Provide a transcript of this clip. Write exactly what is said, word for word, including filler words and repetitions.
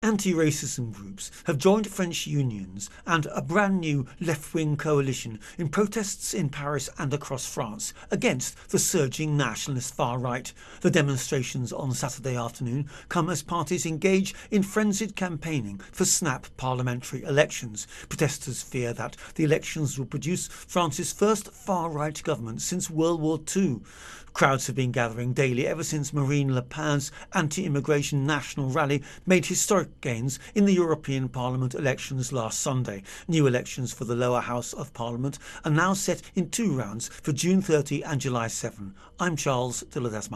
anti-racism groups have joined French unions and a brand new left-wing coalition in protests in Paris and across France against the surging nationalist far right. The demonstrations on Saturday afternoon come as parties engage in frenzied campaigning for snap parliamentary elections. Protesters fear that the elections will produce France's first far-right government since World War Two. Crowds have been gathering daily ever since Marine Le Pen's anti-immigration national rally made historic gains in the European Parliament elections last Sunday. New elections for the lower house of Parliament are now set in two rounds for June thirtieth and July seventh. I'm Charles de Ledesma.